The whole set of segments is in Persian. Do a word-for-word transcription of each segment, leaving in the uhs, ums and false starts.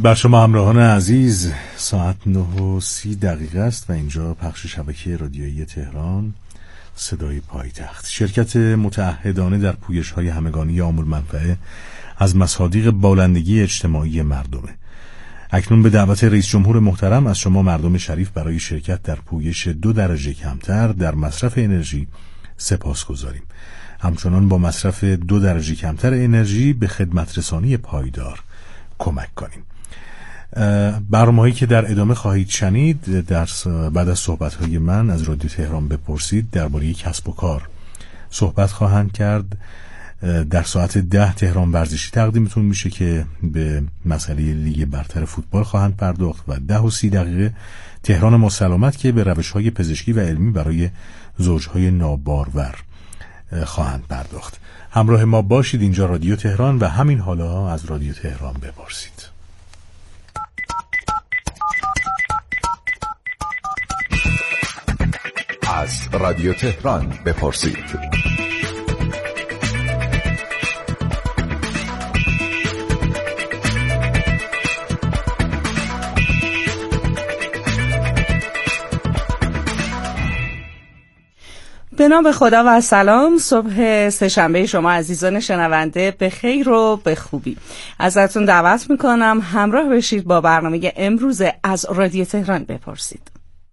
بر شما همراهان عزیز، ساعت نه و سی دقیقه است و اینجا پخش شبکه رادیویی تهران، صدای پایتخت. شرکت متعهدانه در پویش‌های همگانی عامل منفعه از مصادیق بالندگی اجتماعی مردمه. اکنون به دعوت رئیس جمهور محترم از شما مردم شریف برای شرکت در پویش دو درجه کمتر در مصرف انرژی سپاس گذاریم. همچنان با مصرف دو درجه کمتر انرژی به خدمت رسانی پایدار کمک کنیم. برنامه‌هایی که در ادامه خواهید شنید در بعد از صحبت‌های من از رادیو تهران بپرسید درباره کسب و کار صحبت خواهند کرد. در ساعت ده تهران ورزشی تقدیمتون میشه که به مسئله لیگ برتر فوتبال خواهند پرداخت و ده و سی دقیقه تهران ما سلامت که به روش‌های پزشکی و علمی برای زوج‌های نابارور خواهند پرداخت. همراه ما باشید. اینجا رادیو تهران و همین حالا از رادیو تهران بپرسید. از رادیو تهران بپرسید. به نام خدا و سلام. صبح سه‌شنبه شما عزیزان شنونده به خیر و به خوبی. ازتون دعوت میکنم همراه بشید با برنامه امروز از رادیو تهران بپرسید.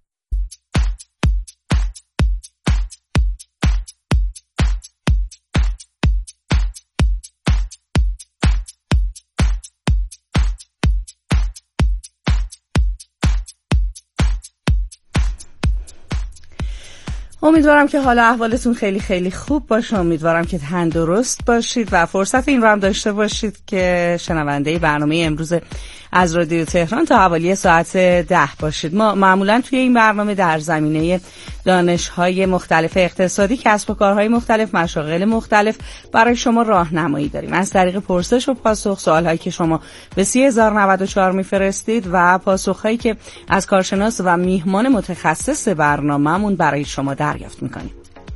امیدوارم که حالا احوالتون خیلی خیلی خوب باشه. امیدوارم که تندرست باشید و فرصت این رو هم داشته باشید که شنونده برنامه امروز از رادیو تهران تا حوالی ساعت ده باشید. ما معمولا توی این برنامه در زمینه دانش‌های مختلف اقتصادی، کسب و کارهای مختلف، مشاغل مختلف برای شما راهنمایی داریم. از طریق پرسش و پاسخ، سوال‌هایی که شما به سی هزار و نود و چهار میفرستید و پاسخ‌هایی که از کارشناس و میهمان متخصص برنامه‌مون برای شما دریافت می‌کنیم.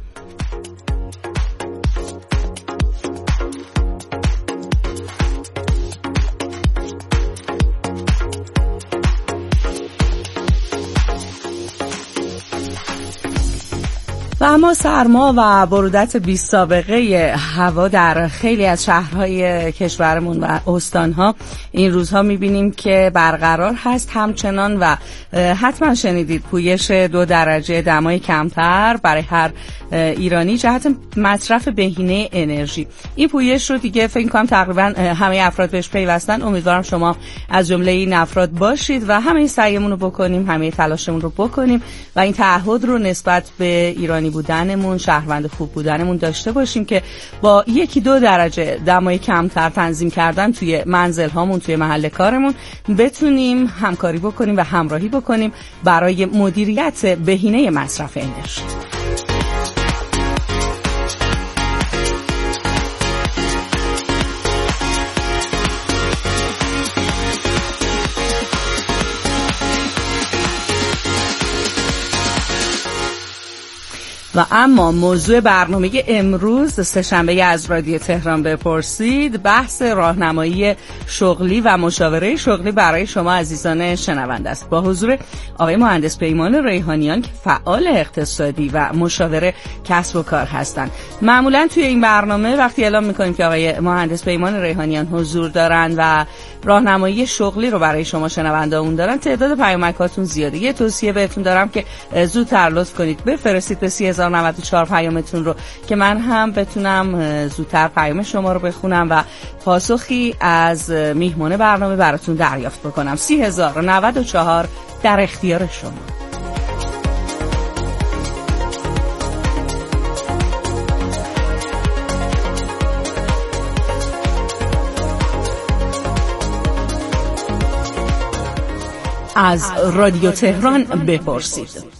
و اما سرما و برودت بی سابقه هوا در خیلی از شهرهای کشورمون و استانها این روزها میبینیم که برقرار هست همچنان و حتما شنیدید پویش دو درجه دمای کمتر برای هر ایرانی جهت مصرف بهینه انرژی. این پویش رو دیگه فکر کنم تقریبا همه افراد بهش پیوستن. امیدوارم شما از جمله این افراد باشید و همه سعیمون رو بکنیم، همه تلاشمون رو بکنیم و این تعهد رو نسبت به ایرانی بودنمون، شهروند خوب بودنمون داشته باشیم که با یکی دو درجه دمای کمتر تنظیم کردن توی منزل هامون، توی محل کارمون بتونیم همکاری بکنیم و همراهی بکنیم برای مدیریت بهینه مصرف انرژی. و اما موضوع برنامه امروز سه‌شنبه از رادیو تهران بپرسید بحث راهنمایی شغلی و مشاوره شغلی برای شما عزیزان شنونده است با حضور آقای مهندس پیمان ریحانیان که فعال اقتصادی و مشاور کسب و کار هستند. معمولا توی این برنامه وقتی اعلام می‌کنیم که آقای مهندس پیمان ریحانیان حضور دارن و راهنمایی شغلی رو برای شما شنونده اون دارن، تعداد پیامکاتون زیاده. یه توصیه بهتون دارم که زودتر لطف کنید بفرستید به سی هزار و نود و چهار پیامتون رو که من هم بتونم زودتر پیام شما رو بخونم و پاسخی از میهمان برنامه براتون دریافت بکنم. سی هزار و نود و چهار در اختیار شما. از رادیو تهران بپرسید.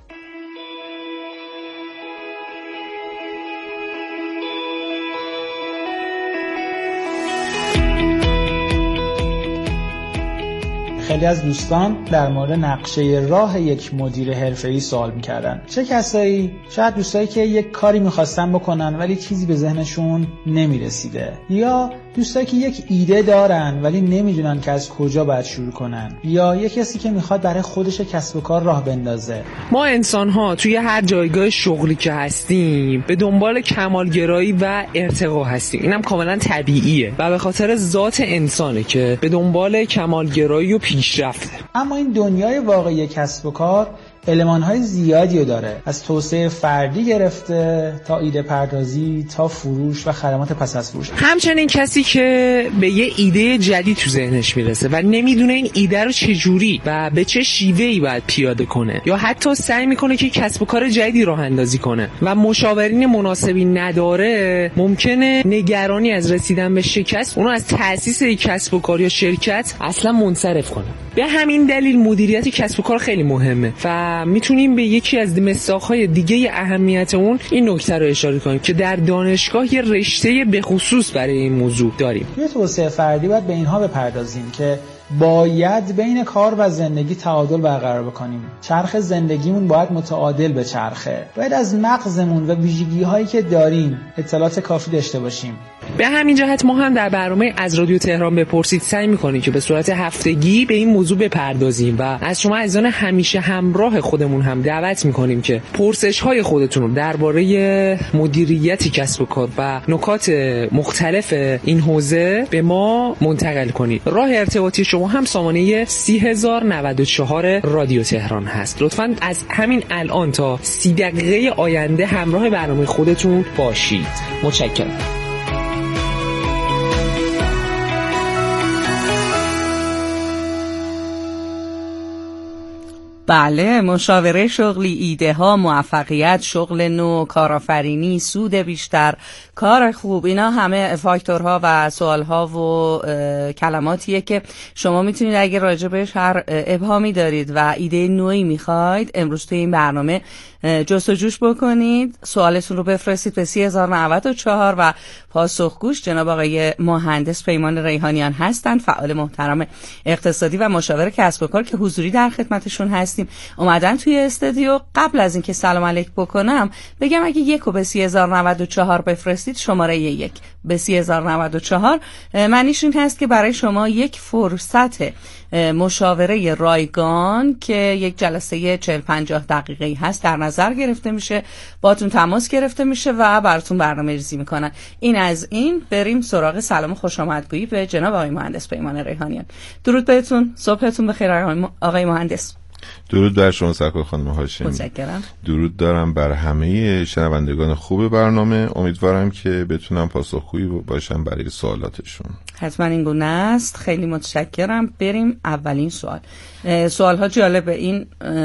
خیلی از دوستان در مورد نقشه راه یک مدیر حرفه‌ای سوال می‌کردن. چه کسایی؟ شاید دوستایی که یک کاری می‌خواستن بکنن ولی چیزی به ذهنشون نمی‌رسیده، یا دوستایی که یک ایده دارن ولی نمیدونن که از کجا باید شروع کنن، یا یک کسی که میخواد برای خودش کسب و کار راه بندازه. ما انسان‌ها توی هر جایگاه شغلی که هستیم به دنبال کمالگرایی و ارتقا هستیم. اینم کاملا طبیعیه و به خاطر ذات انسانه که به دنبال کمالگرایی و پیشرفته. اما این دنیای واقعی کسب و کار المان‌های زیادی رو داره، از توسعه فردی گرفته تا ایده پردازی تا فروش و خدمات پس از فروش. همچنین کسی که به یه ایده جدید تو ذهنش میرسه و نمیدونه این ایده رو چجوری و به چه شیوهی باید پیاده کنه، یا حتی سعی میکنه که کسب و کار جدیدی راه اندازی کنه و مشاورین مناسبی نداره، ممکنه نگرانی از رسیدن به شکست اونو از تأسیس یک کسب و کار یا شرکت اصلا منصرف کنه. به همین دلیل مدیریت کسب و کار خیلی مهمه و میتونیم به یکی از مصداق‌های دیگه اهمیت اون این نکته رو اشاره کنیم که در دانشگاه یه رشته به خصوص برای این موضوع داریم. توی توسعه فردی باید به اینها بپردازیم که باید بین کار و زندگی تعادل برقرار بکنیم. چرخ زندگیمون باید متعادل به چرخه. باید از مغزمون و ویژگی‌هایی که داریم اطلاعات کافی داشته باشیم. به همین جهت ما هم در برنامه از رادیو تهران بپرسید سعی می‌کنیم که به صورت هفتگی به این موضوع بپردازیم و از شما عزیزان همیشه همراه خودمون هم دعوت می‌کنیم که پرسش‌های خودتون رو درباره مدیریت کسب و کار و نکات مختلف این حوزه به ما منتقل کنید. راه ارتباطی شما هم سامانه سی هزار و نود و چهار رادیو تهران هست. لطفاً از همین الان تا سی دقیقه آینده همراه برنامه خودتون باشید. متشکرم. بله، مشاوره شغلی، ایده ها، موفقیت، شغل نو، کارآفرینی، سود بیشتر، کار خوب، اینا همه فاکتورها و سوالها و کلماتیه که شما میتونید اگه راجع بهش هر ابهامی دارید و ایده نوعی میخواید امروز توی این برنامه جستجوش بکنید، سوالتون رو بفرستید به سی هزار و نود و چهار و پاسخگوش جناب آقای مهندس پیمان ریحانیان هستند، فعال محترم اقتصادی و مشاور کسب و کار که حضوری در خدمتشون هستیم. اومدن توی استودیو. قبل از اینکه سلام علیک بکنم بگم اگه یکو به سی هزار و نود و چهار بفرستید، شماره یک به سی هزار و نود و چهار، معنیش این هست که برای شما یک فرصت مشاوره رایگان که یک جلسه چهل پنجاه دقیقه‌ای هست در نظر گرفته میشه، باتون تماس گرفته میشه و براتون برنامه ریزی میکنن. این از این. بریم سراغ سلام خوش آمدگویی به جناب آقای مهندس پیمان ریحانیان. درود بهتون، صبحتون بخیر آقای مهندس. درود بر شما سرکار خانم هاشمی. متشکرم. درود دارم بر همه شنوندگان خوب برنامه. امیدوارم که بتونم پاسخگوی باشم برای سوالاتشون. حتما این گونه است. خیلی متشکرم. بریم اولین سوال. سوال ها جالبه. این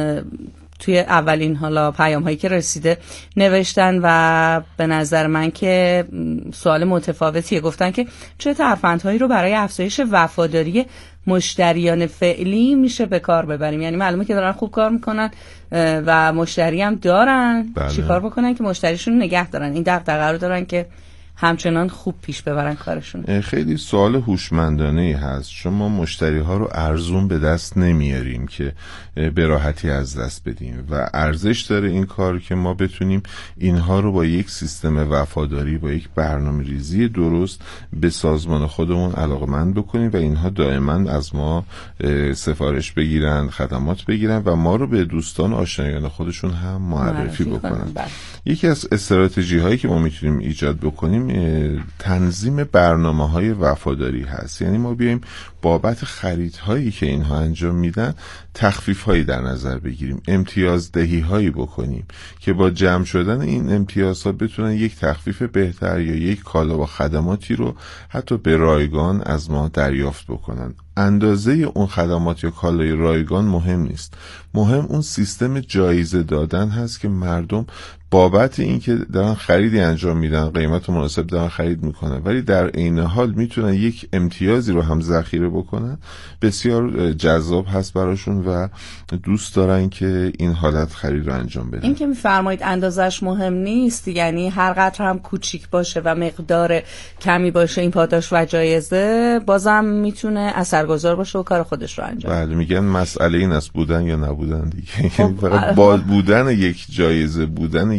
توی اولین حالا پیام هایی که رسیده نوشتن و به نظر من که سوال متفاوتیه. گفتن که چه ترفندهایی رو برای افزایش وفاداری مشتریان فعلی میشه به کار ببریم؟ یعنی معلومه که دارن خوب کار میکنن و مشتری هم دارن. بله. چی کار بکنن که مشتریشون نگه دارن؟ این دغدغه رو دارن که همچنان خوب پیش ببرن کارشون. خیلی سوال هوشمندانه‌ای هست. شما مشتری ها رو ارزون به دست نمیاریم که به راحتی از دست بدیم و ارزش داره این کار که ما بتونیم اینها رو با یک سیستم وفاداری، با یک برنامه‌ریزی درست به سازمان خودمون علاقمند بکنیم و اینها دائما از ما سفارش بگیرن، خدمات بگیرن و ما رو به دوستان آشنایان خودشون هم معرفی بکنن. یکی از استراتژی هایی که ما میتونیم ایجاد بکنیم تنظیم برنامه‌های وفاداری هست. یعنی ما بیایم بابت خریدهایی که اینها انجام میدن تخفیف‌هایی در نظر بگیریم، امتیازدهی‌هایی بکنیم که با جمع شدن این امتیازها بتونن یک تخفیف بهتر یا یک کالا و خدماتی رو حتی به رایگان از ما دریافت بکنن. اندازه اون خدمات یا کالای رایگان مهم نیست، مهم اون سیستم جایزه دادن هست که مردم بابت این که دارن خریدی انجام میدن، قیمت مناسب دارن خرید میکنن، ولی در عین حال میتونن یک امتیازی رو هم ذخیره بکنن. بسیار جذاب هست براشون و دوست دارن که این حالت خرید رو انجام بدن. این که میفرمایید اندازش مهم نیست، یعنی هر قدر هم کوچیک باشه و مقدار کمی باشه این پاداش و جایزه بازم میتونه اثرگذار باشه و کار خودش رو انجام بده. بله، میگن مسئله این است بودن یا نبودن دیگه. یعنی فقط با بودن یک جایزه، بودن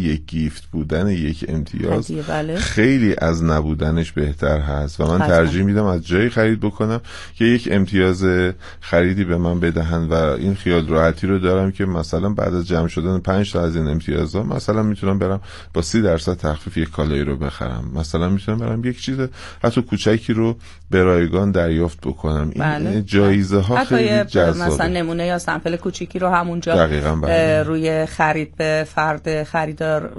یک گیفت بودن یک امتیاز بله. خیلی از نبودنش بهتر هست و من حتما. ترجیح میدم از جایی خرید بکنم که یک امتیاز خریدی به من بدهن و این خیال راحتی رو دارم که مثلا بعد از جمع شدن پنج تا از این امتیازها مثلا میتونم برم با سی درصد تخفیف یک کالایی رو بخرم، مثلا میتونم برم یک چیز حتی کوچکی رو به رایگان دریافت بکنم. این بله. جایزه ها خیلی جذابه. مثلا نمونه یا سمپل کوچیکی رو همونجا دقیقاً بله. روی خرید به فرد خریدار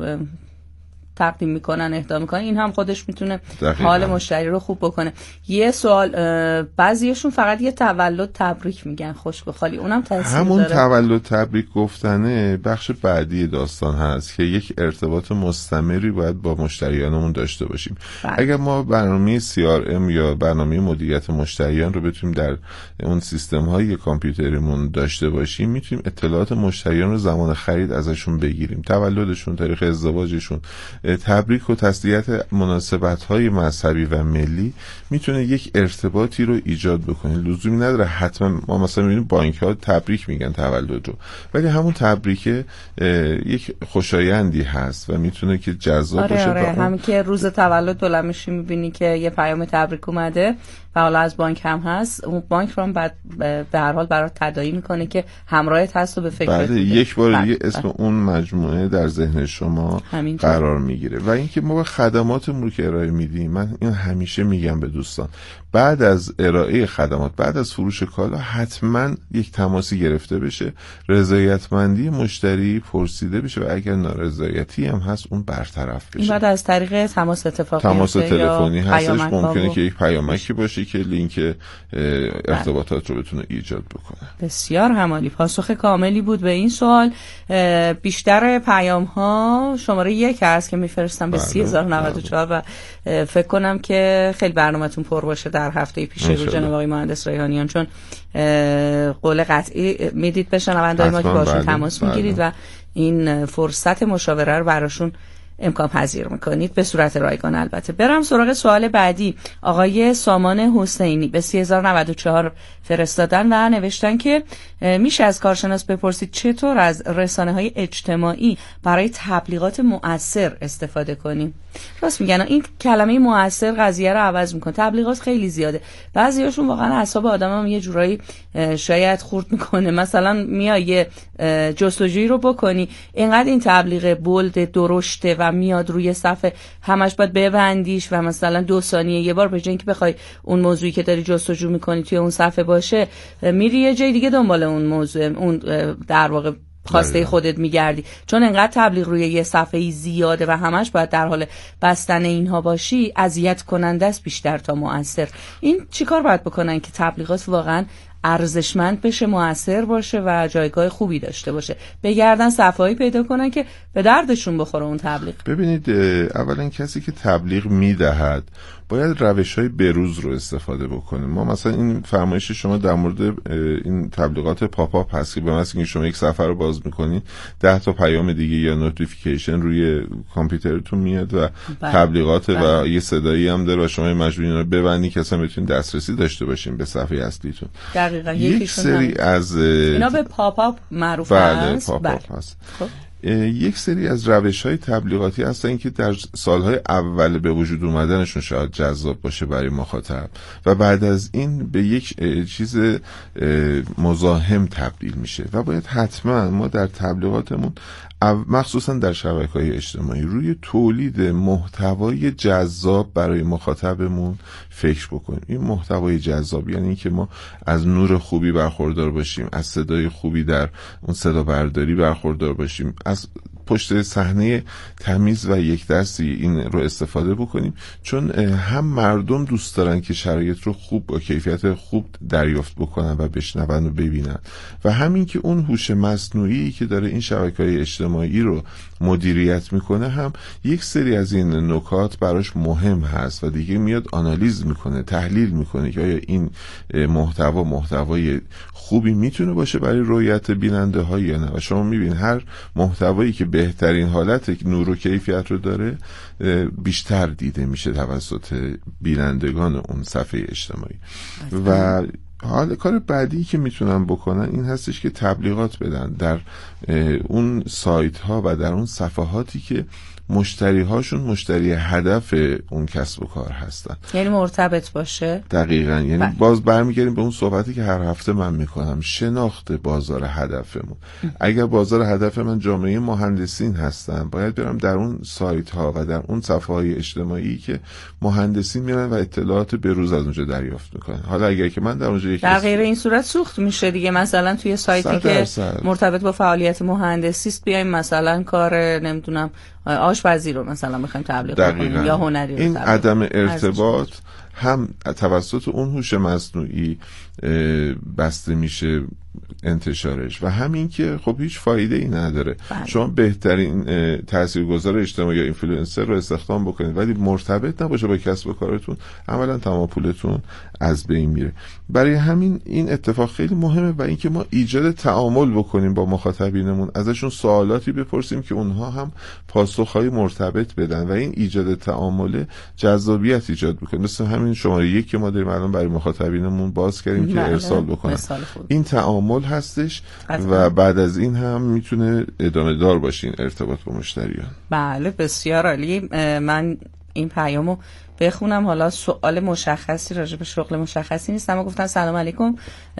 تقدیم میکنن، اهدا میکنن. این هم خودش میتونه حال مشتری رو خوب بکنه. یه سوال، بعضیشون فقط یه تولد تبریک میگن خوش به خالی، اونم تاثیر همون داره؟ تولد تبریک گفتنه بخش بعدی داستان هست که یک ارتباط مستمری باید با مشتریانمون داشته باشیم. بله. اگر ما برنامه سی آر ام یا برنامه مدیریت مشتریان رو بتونیم در اون سیستم های کامپیوتریمون داشته باشیم، میتونیم اطلاعات مشتریان رو زمان خرید ازشون بگیریم، تولدشون، تاریخ ازدواجشون، تبریک و تسلیت مناسبت‌های مذهبی و ملی میتونه یک ارتباطی رو ایجاد بکنه. لزومی نداره حتما ما مثلا می‌بینیم بانک‌ها تبریک میگن تولد رو، ولی همون تبریک یک خوشایندی هست و میتونه که جذاب آره باشه. آره همین که روز تولد بلند میشی می‌بینی که یه پیام تبریک اومده و حالا از بانک هم هست، اون بانک رو هم بعد به هر حال برات تداعی میکنه که همراهت هست و به فکرت. بله یک بار دیگه اسم اون مجموعه در ذهن شما قرار میگیره. و اینکه ما با خدماتمون رو که ارائه میدیم، من این همیشه میگم به دوستان، بعد از ارائه خدمات، بعد از فروش کالا حتما یک تماسی گرفته بشه، رضایتمندی مشتری پرسیده بشه و اگر نارضایتی هم هست اون برطرف بشه. این بعد از طریق تماس اتفاقی تماس تلفنی هستش، ممکنه و... که یک پیامکی باشه که لینک ارتباطات رو بتونه ایجاد بکنه. بسیار همالی، پاسخ کاملی بود به این سوال. بیشتر پیام ها شماره یک هست که میفرستم به سی هزار و نود و چهار و فکر کنم که خیلی برنامه‌تون پر باشه در هفته پیش رو جناب آقای مهندس ریحانیان، چون قول قطعی میدید به شنونده‌های ما که باشون تماس میگیرید و این فرصت مشاوره رو براشون امکان پذیر میکنید به صورت رایگان. البته برم سراغ سوال بعدی. آقای سامان حسینی به سی هزار و نود و چهار فرستادن و نوشتن که میشه از کارشناس بپرسید چطور از رسانه های اجتماعی برای تبلیغات مؤثر استفاده کنیم؟ راست میگن این کلمه مؤثر قضیه رو عوض میکنه. تبلیغات خیلی زیاده، بعضیاشون واقعا اعصاب آدمم یه جورایی شاید خورد میکنه. مثلا میای یه جستجویی رو بکنی، اینقدر این تبلیغ بولد درشته و میاد روی صفحه، همش باید ببندیش و مثلا دو ثانیه یه بار به جای اینکه بخوای اون موضوعی که داری جستجو میکنی توی اون صفحه باشه، میری یه جای دیگه دنبال اون موضوع، اون در واقع خواسته خودت میگردی. چون انقدر تبلیغ روی یه صفحه زیاده و همش باید در حال بستن اینها باشی، اذیت کننده است بیشتر تا مؤثر. این چیکار باید بکنن که تبلیغات واقعا ارزشمند بشه، مؤثر باشه و جایگاه خوبی داشته باشه؟ بگردن صفحه‌ای پیدا کنن که به دردشون بخوره اون تبلیغ. ببینید، اولا کسی که تبلیغ میدهد باید روش‌های بروز رو استفاده بکنه. ما مثلا این فرمایش شما در مورد این تبلیغات پاپ آپ هست که به مثلا اینکه شما یک صفحه رو باز می‌کنید، ده تا پیام دیگه یا نوتیفیکیشن روی کامپیوترتون میاد و بله. تبلیغات بله. و یه صدایی هم داره و شما مجبورین رو ببندید که اصلا بتونید دسترسی داشته باشین به صفحه اصلیتون. دقیقاً. یک سری هم. از اینا به پاپ آپ معروف بله هست. پاپ آپ هست. خب. یک سری از روش‌های تبلیغاتی هستن که در سالهای اول به وجود اومدنشون شاید جذاب باشه برای مخاطب و بعد از این به یک چیز مزاحم تبدیل میشه و باید حتما ما در تبلیغاتمون مخصوصا در شبکه‌های اجتماعی روی تولید محتوای جذاب برای مخاطبمون فکر بکنیم. این محتوای جذاب یعنی اینکه ما از نور خوبی برخوردار باشیم، از صدای خوبی در اون صدا برداری برخوردار باشیم، از پشت صحنه تمیز و یک دستی این رو استفاده بکنیم، چون هم مردم دوست دارن که شرایط رو خوب با کیفیت خوب دریافت بکنن و بشنون و ببینن و همین که اون هوش مصنوعی که داره این شبکه‌های اجتماعی رو مدیریت میکنه هم یک سری از این نکات براش مهم هست و دیگه میاد آنالیز میکنه، تحلیل میکنه که آیا این محتوا محتوای خوبی میتونه باشه برای رؤیت بیننده ها یا نه. و شما میبین هر محتوایی که بهترین حالت نور و کیفیت رو داره بیشتر دیده میشه توسط بینندگان اون صفحه اجتماعی و حالا کار بعدی که میتونن بکنن این هستش که تبلیغات بدن در اون سایت ها و در اون صفحاتی که مشتری هاشون مشتری هدف اون کسب و کار هستن، یعنی مرتبط باشه. دقیقاً. یعنی بله. باز برمیگردیم به اون صحبتی که هر هفته من میکنم، شناخت بازار هدفمون. اگر بازار هدف من جامعه مهندسین هستن، باید برم در اون سایت ها و در اون صفحه های اجتماعی که مهندسین میرن و اطلاعات بروز از اونجا دریافت میکنن. حالا اگر که من در اونجا یک در غیر این صورت سوخت میشه دیگه، مثلا توی سایتی که مرتبط با فعالیت مهندسی است بیایم مثلا کار نمیدونم آشپزی رو مثلا بخوایم تبلیغ کنیم یا هنری رو. این عدم ارتباط هم توسط اون هوش مصنوعی بسته میشه انتشارش و همین که خب هیچ فایده ای نداره. بله. شما بهترین تاثیرگذار اجتماعی یا اینفلوئنسر رو استخدام بکنید ولی مرتبط نباشه با کسب و کارتون، عملا تمام پولتون از بین میره. برای همین این اتفاق خیلی مهمه و اینکه ما ایجاد تعامل بکنیم با مخاطبینمون، ازشون سوالاتی بپرسیم که اونها هم پاسخهای مرتبط بدن و این ایجاد تعامل جذابیت ایجاد بکنه. مثل همین شماره یک که ما داریم الان برای مخاطبینمون باز کردیم که ارسال بکنن. این تعامل هستش و بعد از این هم میتونه ادامه دار باشه این ارتباط با مشتریان. بله بسیار عالی. من این پیامو بخونم. حالا سوال مشخصی راجع به شغل مشخصی نیست، اما گفتن سلام علیکم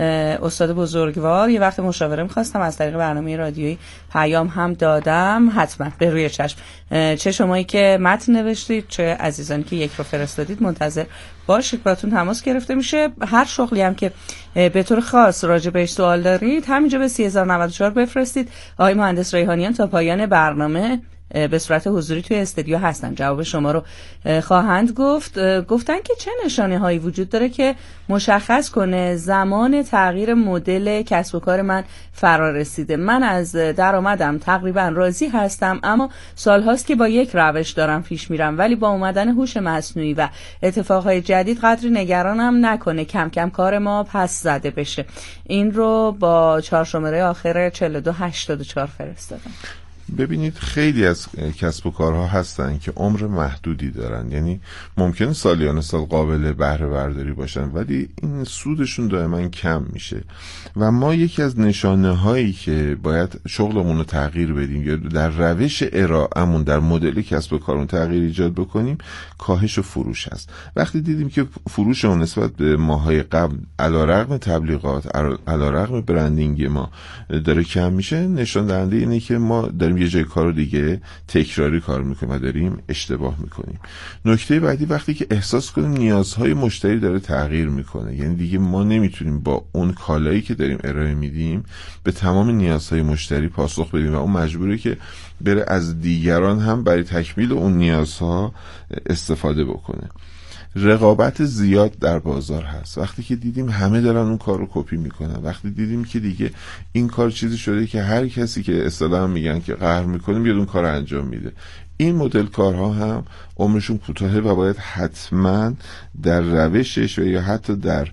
استاد بزرگوار، یه وقت مشاوره می‌خواستم از طریق برنامه رادیویی، پیام هم دادم، حتما به روی چشم. چه شمایی که متن نوشتید چه عزیزانی که یک رو فرستادید منتظر باشید، باتون تماس گرفته میشه. هر شغلی هم که به طور خاص راجع بهش سوال دارید همینجا به سه هزار و نود و چهار بفرستید. آقای مهندس ریحانیان تا پایان برنامه به صورت حضوری توی استودیو هستن، جواب شما رو خواهند گفت. گفتن که چه نشانه هایی وجود داره که مشخص کنه زمان تغییر مدل کسب و کار من فرا رسیده. من از درآمدم تقریبا راضی هستم، اما سالهاست که با یک روش دارم پیش میرم، ولی با اومدن هوش مصنوعی و اتفاقهای جدید قدری نگرانم نکنه کم کم کار ما پس زده بشه. این رو با چهار شماره آخر چهل و دو هشتاد و چهار فرستادم. ببینید خیلی از کسب و کارها هستن که عمر محدودی دارن، یعنی ممکنه سالیان سال قابل بهره برداری باشن ولی این سودشون دائما کم میشه و ما یکی از نشانه هایی که باید شغلمون رو تغییر بدیم یا در روش ارائه‌مون در مدل کسب و کارمون تغییر ایجاد بکنیم کاهش و فروش هست. وقتی دیدیم که فروشمون نسبت به ماهای قبل علیرغم تبلیغات علیرغم برندینگ ما داره کم میشه، نشان دهنده اینه که ما داریم یه جای کارو دیگه تکراری کار میکنیم و داریم اشتباه میکنیم. نکته بعدی وقتی که احساس کنیم نیازهای مشتری داره تغییر میکنه، یعنی دیگه ما نمیتونیم با اون کالایی که داریم ارائه میدیم به تمام نیازهای مشتری پاسخ بدیم و اون مجبوره که بره از دیگران هم برای تکمیل اون نیازها استفاده بکنه. رقابت زیاد در بازار هست. وقتی که دیدیم همه دارن اون کار رو کپی میکنن، وقتی دیدیم که دیگه این کار چیزی شده که هر کسی که اصطلاحاً میگن که قهر میکنه بیاد اون کار رو انجام میده، این مدل کارها هم عمرشون کوتاهه و باید حتما در روشش و یا حتی در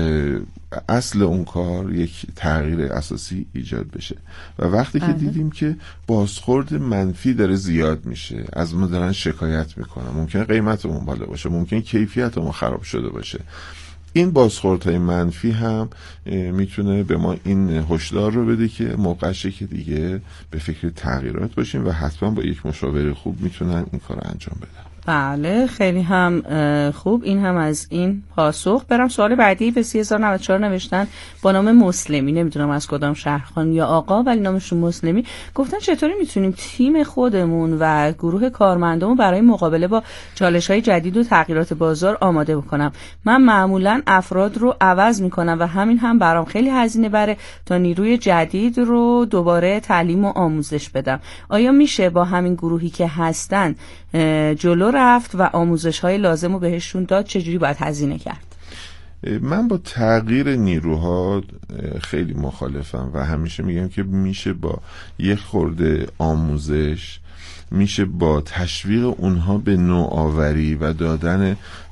اصل اون کار یک تغییر اساسی ایجاد بشه. و وقتی که دیدیم که بازخورد منفی داره زیاد میشه، از ما دارن شکایت میکنن، ممکنه قیمتمون بالا باشه، ممکنه کیفیتمون خراب شده باشه، این بازخوردهای منفی هم میتونه به ما این هشدار رو بده که موقعشه که دیگه به فکر تغییرات باشیم و حتما با یک مشاور خوب میتونن این کار انجام بدن. بله خیلی هم خوب. این هم از این پاسخ. برم سوال بعدی. به سه هزار و نود و چهار نوشتن با نام مسلمی، نمیدونم از کدام شهر خان یا آقا ولی نامشون مسلمی. گفتن چطوری میتونیم تیم خودمون و گروه کارمندامون برای مقابله با چالش‌های جدید و تغییرات بازار آماده بکنم؟ من معمولا افراد رو عوض میکنم و همین هم برام خیلی هزینه بره تا نیروی جدید رو دوباره تعلیم و آموزش بدم. آیا میشه با همین گروهی که هستن جلو رفت و آموزش‌های لازم رو بهشون داد؟ چجوری باید هزینه کرد؟ من با تغییر نیروها خیلی مخالفم و همیشه میگم که میشه با یه خورده آموزش، میشه با تشویق اونها به نوآوری و دادن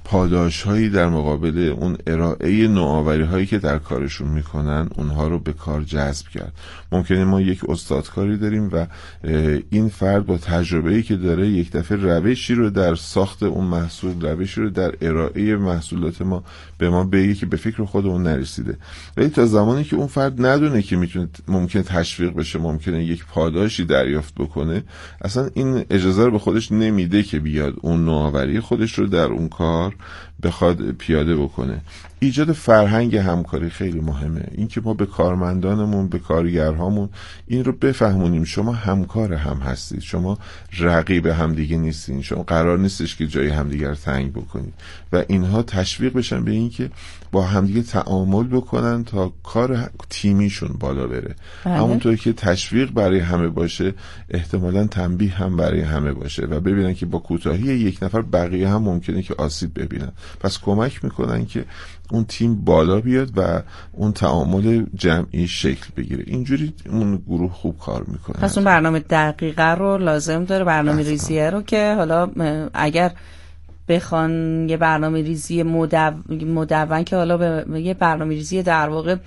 پاداشهایی در مقابل اون ارائه نوآوری هایی که در کارشون میکنن اونها رو به کار جذب کرد. ممکنه ما یک استادکاری داریم و این فرد با تجربه‌ای که داره یک دفعه روشی رو در ساخت اون محصول، روشی رو در ارائه محصولات ما به ما بگه که به فکر خودمون نرسیده. ولی تا زمانی که اون فرد ندونه که میتونه ممکن تشویق بشه، ممکنه یک پاداشی دریافت بکنه، اصلا این اجازه رو به خودش نمیده که بیاد اون نوآوری خودش رو در اون کار بخواد پیاده بکنه. ایجاد فرهنگ همکاری خیلی مهمه. این که ما به کارمندانمون، به کارگرهامون این رو بفهمونیم شما همکار هم هستید، شما رقیب همدیگه نیستین، شما قرار نیستش که جای همدیگر رو تنگ بکنید و اینها تشویق بشن به این که با همدیگه تعامل بکنن تا کار تیمیشون بالا بره. همونطور که تشویق برای همه باشه، احتمالاً تنبیه هم برای همه باشه و ببینن که با کوتاهی یک نفر بقیه هم ممکنه که آسیب ببینن. پس کمک میکنن که اون تیم بالا بیاد و اون تعامل جمعی شکل بگیره. اینجوری اون گروه خوب کار میکنه. پس اون برنامه دقیقه رو لازم داره، برنامه ریزیه رو که حالا اگر بخوان یه برنامه ریزی مدو... مدون که حالا به یه برنامه ریزی در واقع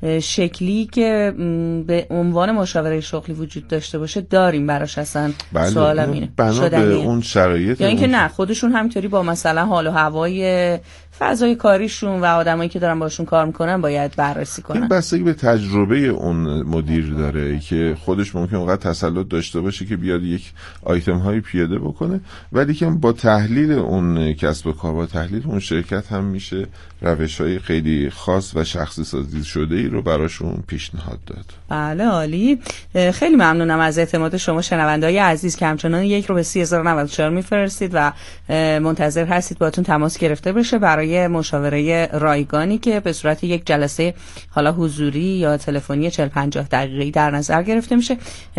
شکلی که به عنوان مشاوره شغلی وجود داشته باشه داریم براش اصلا. بله، سوالم اینه بنا به اون شرایط، یا اینکه نه خودشون همینطوری با مثلا حال و هوای فضای کاریشون و آدمایی که دارن باشون کار میکنن باید بررسی کنن. این بستگی به تجربه اون مدیر داره که خودش ممکن اونقدر تسلط داشته باشه که بیاد یک آیتم هایی پیاده بکنه، ولی که با تحلیل اون کسب و کار، با تحلیل اون شرکت هم میشه روش های خیلی خاص و شخصی سازی شده ای رو براشون پیشنهاد داد. بله عالی. خیلی ممنونم از اعتماد شما شنونده‌های عزیز که همچنان یک رو به سی هزار و نود و چهار میفرستید و منتظر هستید باهاتون تماس گرفته بشه برای مشاوره رایگانی که به صورت یک جلسه حالا حضوری یا تلفنی چهل پنجاه دقیقه‌ای در نظر گرفته میشه.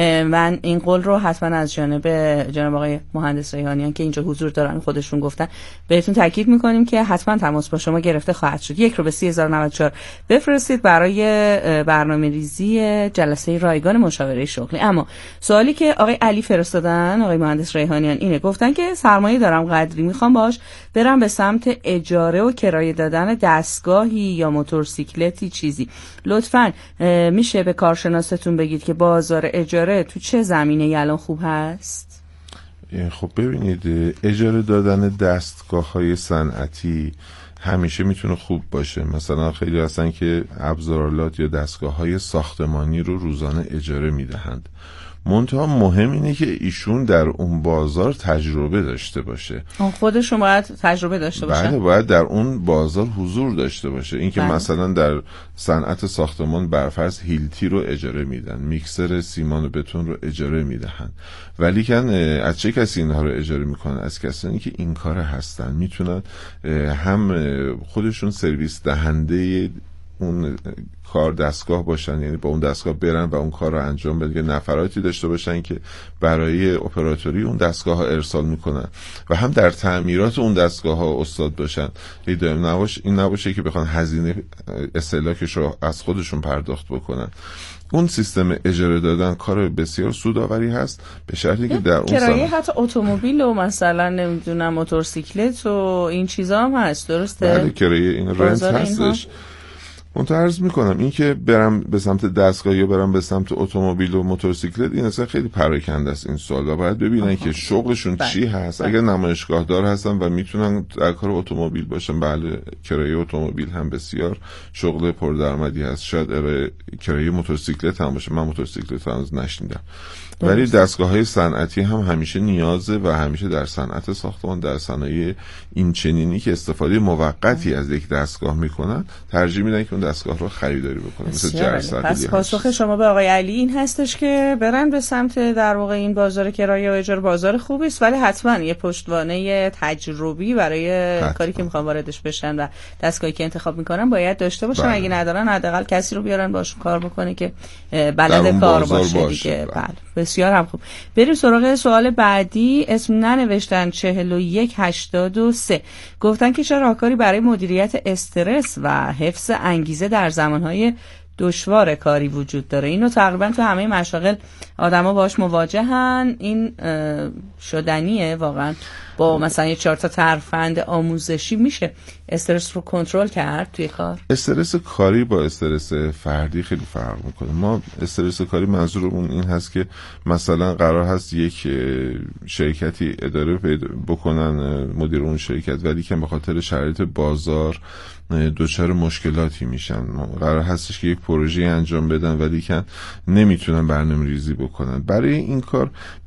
من این قول رو حتما از جانب جناب آقای مهندس ریحانیان که اینجا حضور دارن خودشون گفتن بهتون تاکید میکنیم که حتما تماس با شما گرفته خواهد شد. یک رو به سی هزار و نود و چهار بفرستید برای برنامه ریزی جلسه رایگان مشاوره شغلی. اما سوالی که آقای علی فرستادن، آقای مهندس ریحانیان، اینه گفتن که سرمایه دارم قدری میخوام باش برم به سمت اجاره و کرایه دادن دستگاهی یا موتورسیکلتی چیزی، لطفاً میشه به کارشناستون بگید که بازار اجاره تو چه زمینه الان خوب هست؟ خب ببینید، اجاره دادن دستگاه‌های صنعتی همیشه میتونه خوب باشه. مثلا خیلی هستن که ابزارالات یا دستگاه‌های ساختمانی رو روزانه اجاره میدهند. منتها مهم اینه که ایشون در اون بازار تجربه داشته باشه. خودشون باید تجربه داشته باشه. بله، باید در اون بازار حضور داشته باشه. این که بله. مثلا در صنعت ساختمان برفرض هیلتی رو اجاره میدن، میکسر سیمان و بتون رو اجاره میدهن، ولی کن از چه کسی اینها رو اجاره میکنن؟ از کسانی که این کار هستن، میتونن هم خودشون سرویس دهنده اون کار دستگاه باشن، یعنی با اون دستگاه برن و اون کار رو انجام بدن، نفراتی داشته باشن که برای اپراتوری اون دستگاه ها ارسال میکنن و هم در تعمیرات اون دستگاه ها استاد باشن. این نباشه این نباشه که بخوان هزینه استهلاکش رو از خودشون پرداخت بکنن. اون سیستم اجاره دادن کار بسیار سودآوری هست، به شرطی که در اون کرایه حتی اتومبیل و مثلا نمیدونم موتورسیکلت و این چیزا هم هست، درسته؟ بله، کرایه این رنت هستش. منتها عرض میکنم این که برم به سمت دستگاه یا برم به سمت اتومبیل و موتورسیکلت، این اصلا خیلی پراکنده است این سوال و باید ببینن آه. که شغلشون بله. چی هست. بله. اگر نمایشگاه دار هستن و میتونن در کار اتومبیل باشن، بله، کرایه اتومبیل هم بسیار شغل پردرآمدی هست. شاید کرایه موتورسیکلت هم باشه، من موتورسیکلت هنوز نشنیدم. ولی دستگاه‌های صنعتی هم همیشه نیازه و همیشه در صنعت ساختمان، در صنایع این چنینی که استفاده موقتی از یک دستگاه میکنن، ترجیح میدن که اون دستگاه رو خریداری بکنن، مثل جرثقیلی. پس پاسخ شما به آقای علی این هستش که برن به سمت در واقع این بازار کرایه و اجاره بازار خوبی است، ولی حتما یه پشتوانه تجربی برای حتما. کاری که میخوان واردش بشن و دستگاهی که انتخاب میکنن باید داشته باشن. بله. اگه ندارن حداقل کسی رو بیارن باشون کار بکنه که بلد کار باشه, باشه دیگه. بله. بسیار هم خوب. بریم سراغ سوال بعدی. اسم ننوشتن چهل و یک هشتاد و سه. گفتن که چه راهکاری برای مدیریت استرس و حفظ انگیزه در زمانهای دشوار کاری وجود داره. اینو تقریبا تو همه مشاغل آدما باهاش مواجهن. این شدنیه واقعا. با مثلا یه چهار تا ترفند آموزشی میشه استرس رو کنترل کرد توی کار. استرس کاری با استرس فردی خیلی فرق میکنه. ما استرس کاری منظورمون این هست که مثلا قرار هست یک شرکتی اداره بکنن مدیر اون شرکت، ولی که به خاطر شرایط بازار دوچار مشکلاتی میشن. قرار هستش که یک پروژه انجام بدن ولی که نمیتونن برنامه ریزی بکنن. برای این کار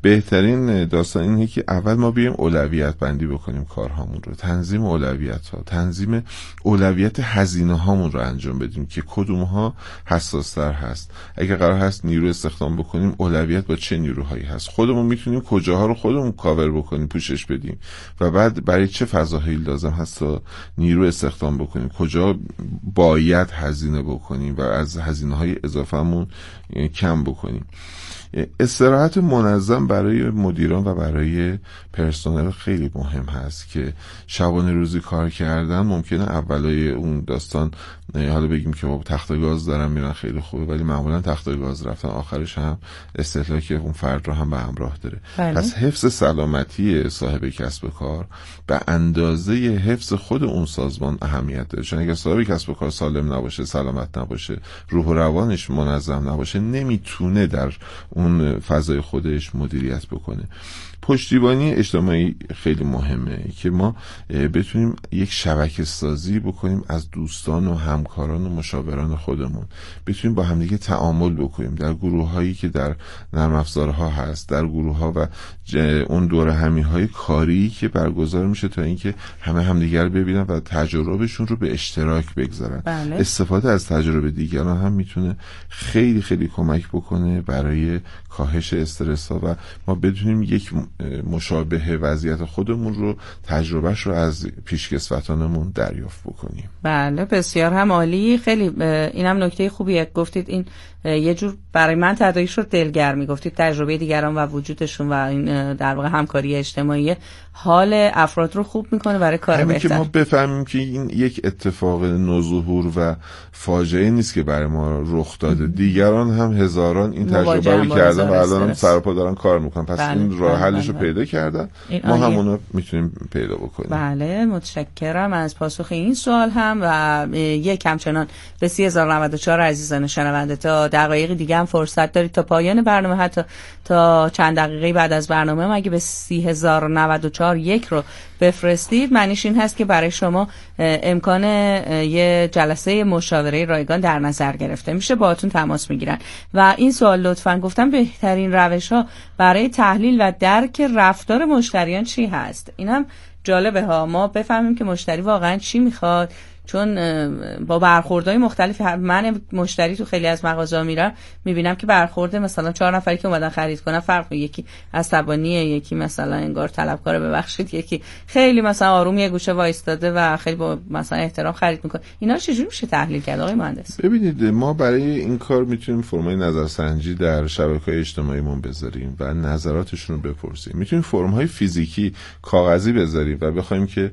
بهترین داستان اینه که اول ما بیایم اولویت بندی بکنیم کارهامون رو، تنظیم اولویت ها، تنظیم اولویت هزینه هامون رو انجام بدیم که کدوم ها حساس تر هست. اگه قرار هست نیرو استخدام بکنیم اولویت با چه نیروهایی هست، خودمون میتونیم کجاها رو خودمون کاور بکنیم، پوشش بدیم و بعد برای چه فضاهایی لازم هست تا نیرو استخدام بکنیم، کجا باید هزینه بکنیم و از هزینه های اضافه‌مون کم بکنیم. استراحت منظم برای مدیران و برای پرسنل خیلی مهم هست که شبانه روزی کار کردن ممکنه اولای اون داستان حالا بگیم که با تخت گاز دارن میرن خیلی خوبه، ولی معمولا تخت گاز رفتن آخرش هم استهلاک اون فرد رو هم به همراه داره. بله. پس حفظ سلامتی صاحب کسب کار به اندازه حفظ خود اون سازمان اهمیت داره، چون اگر صاحب کسب کار سالم نباشه، سلامت نباشه، روح و روانش منظم نباشه، نمیتونه در اون فضای خودش مدیریت بکنه. پشتیبانی اجتماعی خیلی مهمه که ما بتونیم یک شبکه سازی بکنیم از دوستان و همکاران و مشاوران خودمون، بتونیم با همدیگه تعامل بکنیم در گروه هایی که در نرم افزارها هست، در گروه ها و اون دوره همی های کاری که برگزار میشه تا اینکه همه همدیگر ببینن و تجربهشون رو به اشتراک بگذارن. بله. استفاده از تجربه دیگران هم میتونه خیلی خیلی کمک بکنه برای کاهش استرس ها و ما بدونیم یک مشابه وضعیت خودمون رو تجربهش رو از پیشکسوتانمون دریافت بکنیم. بله بسیار هم عالی. خیلی اینم نکته خوبیه گفتید. این یه جور برای من تداعیش رو دلگرمی گفتید، تجربه دیگران و وجودشون و این در واقع همکاری اجتماعی حال افراد رو خوب میکنه برای کار بهتر. که ما بفهمیم که این یک اتفاق نوظهور و فاجعه نیست که برای ما رخ داده، دیگران هم هزاران این تجربه رو کردن و الان هم سرپا دارن کار میکنن، پس بله، این راه حلش رو پیدا کردن، ما همونو میتونیم پیدا بکنیم. بله متشکرم از پاسخ این سوال هم و یک همچنان به سی هزار و نود و چهار عزیزان شنونده تا دقایق دیگه هم فرصت دارید تا پایان برنامه، حتی تا چند دقیقه بعد از برنامه اگه به سی هزار و نود و چهار یک رو بفرستید معنیش این هست که برای شما امکان یه جلسه مشاوره رایگان در نظر گرفته میشه، باهاتون تماس میگیرن و این سوال لطفاً گفتم بهترین روش ها برای تحلیل و درک رفتار مشتریان چی هست. اینم جالبه ها، ما بفهمیم که مشتری واقعا چی میخواد، چون با برخوردهای مختلفی من مشتری تو خیلی از مغازه‌ها میرم میبینم که برخورد مثلا چهار نفری که اومدن خرید کنن فرق میکنه، یکی عصبانیه، یکی مثلا انگار طلبکاره ببخشید، یکی خیلی مثلا آروم یه گوشه وایستاده و خیلی با مثلا احترام خرید میکنه. اینا چجوری میشه تحلیل کرد آقای مهندس؟ ببینید ما برای این کار میتونیم فرمای نظرسنجی در شبکه‌های اجتماعیمون بذاریم و نظراتشون رو بپرسیم، میتونیم فرم‌های فیزیکی کاغذی بذاریم و بخوایم که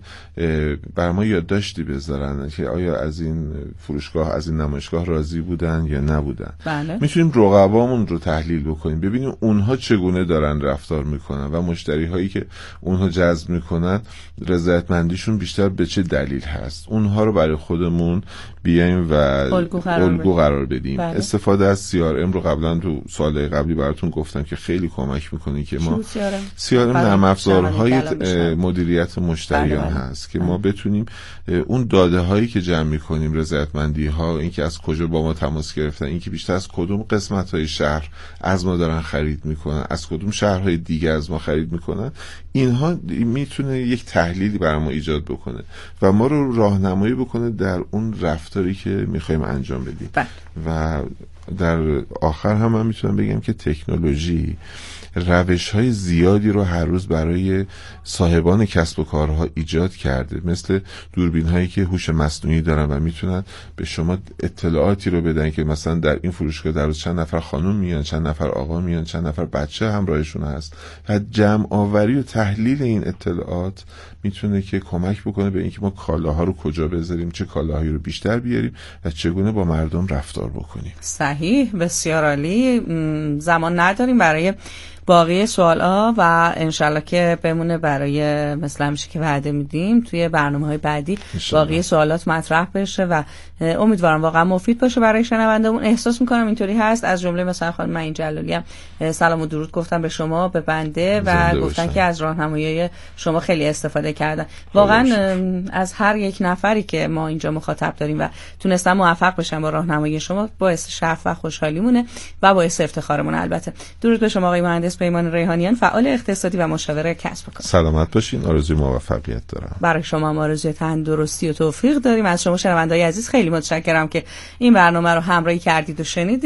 بر ما یادداشتی بذارن که آیا از این فروشگاه از این نمایشگاه راضی بودن یا نبودن. بله. میتونیم رقبامون رو تحلیل بکنیم ببینیم اونها چگونه دارن رفتار میکنن و مشتری هایی که اونها جذب میکنن رضایتمندیشون بیشتر به چه دلیل هست، اونها رو برای خودمون بیایم و الگو قرار, الگو قرار بدیم. بله. استفاده از سی آر ام رو قبلا تو سال قبلی براتون گفتم که خیلی کمک میکنه که ما سی آر ام نرم افزارهای مدیریت مشتریان بله بله. هست که بله. ما بتونیم اون داده هایی که جمع میکنیم، رضایتمندی ها، اینکه از کجا با ما تماس گرفتن، اینکه بیشتر از کدوم قسمت های شهر از ما دارن خرید میکنن، از کدوم شهرهای دیگه از ما خرید میکنن، اینها میتونه یک تحلیلی برای ما ایجاد بکنه و ما رو راهنمایی بکنه در اون رفتاری که میخوایم انجام بدیم. بله. و در آخر هم من میتونم بگم که تکنولوژی روش های زیادی رو هر روز برای صاحبان کسب و کارها ایجاد کرده، مثل دوربین هایی که هوش مصنوعی دارن و میتونن به شما اطلاعاتی رو بدن که مثلا در این فروشگاه در روز چند نفر خانم میان، چند نفر آقا میان، چند نفر بچه همراهشون هست و جمع آوری و تحلیل این اطلاعات میتونه که کمک بکنه به اینکه ما کالاها رو کجا بذاریم، چه کالاهایی رو بیشتر بیاریم و چگونه با مردم رفتار بکنیم. صحیح، بسیار عالی. زمان نداریم برای باقی سوال‌ها و انشالله که بمونه برای مثل همیشه که وعده میدیم توی برنامه‌های بعدی باقی سوالات مطرح بشه و امیدوارم واقعا مفید باشه برای شنوندمون. احساس میکنم اینطوری هست. از جمله مثلا خانم معین جلالی هم سلام و درود گفتن به شما، به بنده و گفتن که از راهنمایی شما خیلی استفاده کردن. واقعا از هر یک نفری که ما اینجا مخاطب داریم و تونستن موفق بشن با راهنمایی شما باعث شرف و خوشحالیمونه و باعث افتخارمون. البته درود به شما آقای مهندس پیمان ریحانیان، فعال اقتصادی و مشاور کسب و کار. سلامت باشین. آرزوی موفقیت دارم. برای شما هم آرزوی تندرستی و توفیق داریم. از شما شنونده‌های عزیز خیلی متشکرم که این برنامه رو همراهی کردید و شنیدید.